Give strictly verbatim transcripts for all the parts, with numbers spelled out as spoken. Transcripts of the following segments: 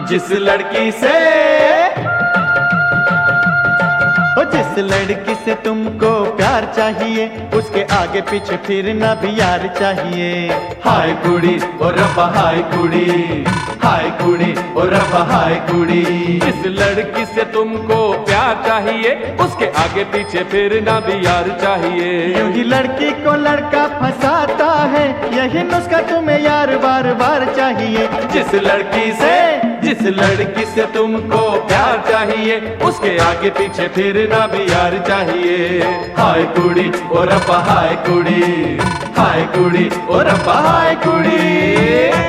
जिस लड़की से जिस लड़की से तुमको प्यार चाहिए, उसके आगे पीछे फिरना भी यार चाहिए। हाय कुड़ी ओ रब्बा हाय कुड़ी, हाय कुड़ी ओ रब्बा हाय कुड़ी। जिस लड़की से तुमको प्यार चाहिए, उसके आगे पीछे फिरना भी यार चाहिए। यूं ही लड़की को लड़का फंसाता है, यही नुस्खा तुम्हें यार बार बार चाहिए। जिस लड़की से जिस लड़की से तुमको प्यार चाहिए, उसके आगे पीछे फिरना भी यार चाहिए। हाय कुड़ी ओ रब्बा हाय कुड़ी, हाय कुड़ी ओ रब्बा हाय कुड़ी।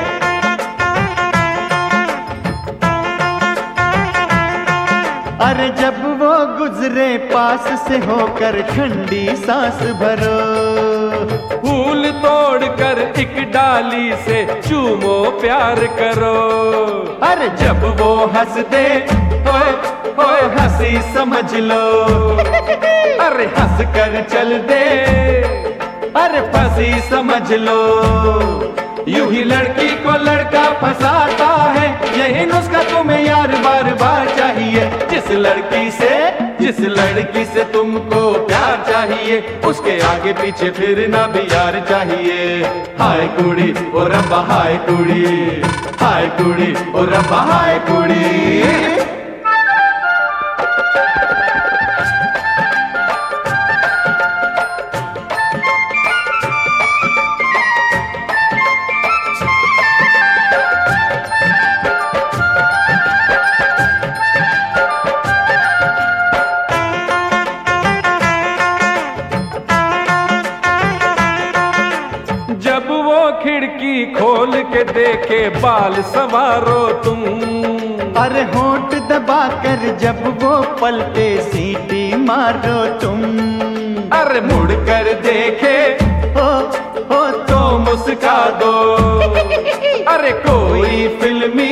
अरे जब वो गुजरे पास से होकर ठंडी सांस भरो, फूल तोड़कर एक डाली से चूमो प्यार करो। अरे जब वो हंस दे ओए ओए हंसी समझ लो, अरे हंस कर चल दे अरे फंसी समझ लो। यूं ही लड़की को लड़का फंसाता है, यही नुस्खा तुम्हें यार बार बार चाहिए। जिस लड़की से जिस लड़की से तुमको प्यार चाहिए, उसके आगे पीछे फिरना भी यार चाहिए। हाय कुड़ी ओ रब्बा हाय कुड़ी, हाय कुड़ी ओ रब्बा हाय कुड़ी। जब वो खिड़की खोल के देखे, बाल संवारो तुम। अरे होंठ दबा कर जब वो पलटे, सीटी मारो तुम। अरे मुड़ कर देखे हो हो तो मुस्का दो, अरे कोई फिल्मी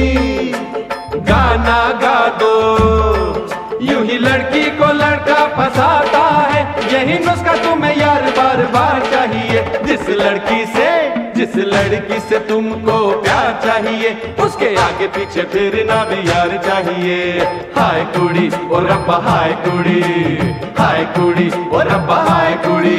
गाना गा दो। यूं ही लड़की को लड़का फंसाता है, यही नुस्खा तुम्हें यार बार बार चाहिए। जिस लड़की से जिस लड़की से तुमको प्यार चाहिए, उसके आगे पीछे फिरना भी यार चाहिए। हाय कुड़ी ओ रब्बा हाय कुड़ी, हाय कुड़ी ओ रब्बा हाय कुड़ी।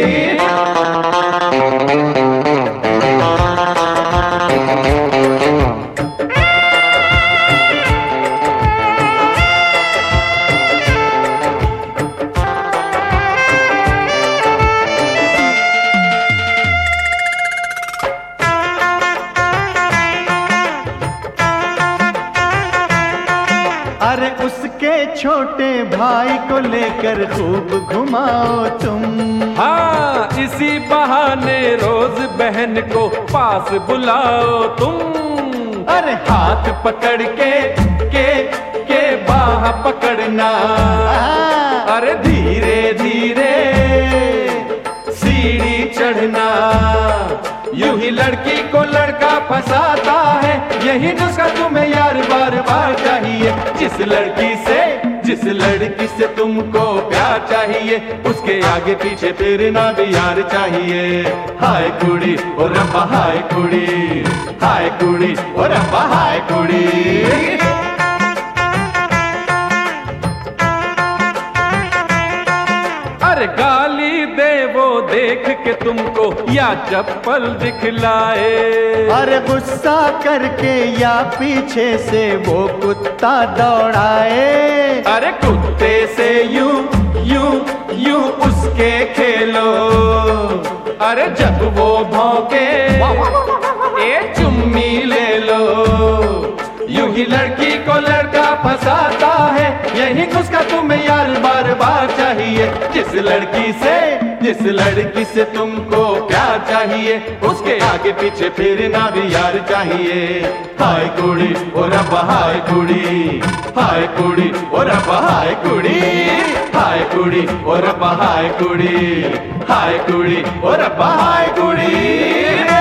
अरे उसके छोटे भाई को लेकर खूब घुमाओ तुम। हाँ, इसी बहाने रोज बहन को पास बुलाओ तुम। अरे हाथ पकड़ के के के बाह पकड़ना, अरे धीरे धीरे सीढ़ी चढ़ना। यूं ही लड़की को लड़का फंसाता है, यही नुस्खा तुम्हें यार बार बार चाहिए। जिस लड़की से जिस लड़की से तुमको प्यार चाहिए, उसके आगे पीछे फिरना भी यार चाहिए। हाय कुड़ी ओ रब्बा हाय कुड़ी, हाय कुड़ी ओ रब्बा हाय कुड़ी। अरे गाली दे वो देख के तुमको, या चप्पल दिखलाए। अरे गुस्सा करके या पीछे से वो कुत्ता दौड़ाए। अरे कुत्ते से यूं यूं यूं उसके खेलो, अरे जब वो भौंके ए चुम्मी ले लो। यूं ही लड़की को लड़का फंसाता है, यही नुस्खा तुम्हें यार बार बार चाहिए। जिस लड़की से जिस लड़की से तुमको प्यार चाहिए, उसके आगे पीछे फिरना भी यार चाहिए। हाय कुड़ी ओ रब्बा हाय कुड़ी, हाय कुड़ी ओ रब्बा हाय कुड़ी, हाय कुड़ी ओ रब्बा हाय कुड़ी, हाय कुड़ी ओ रब्बा हाय कुड़ी।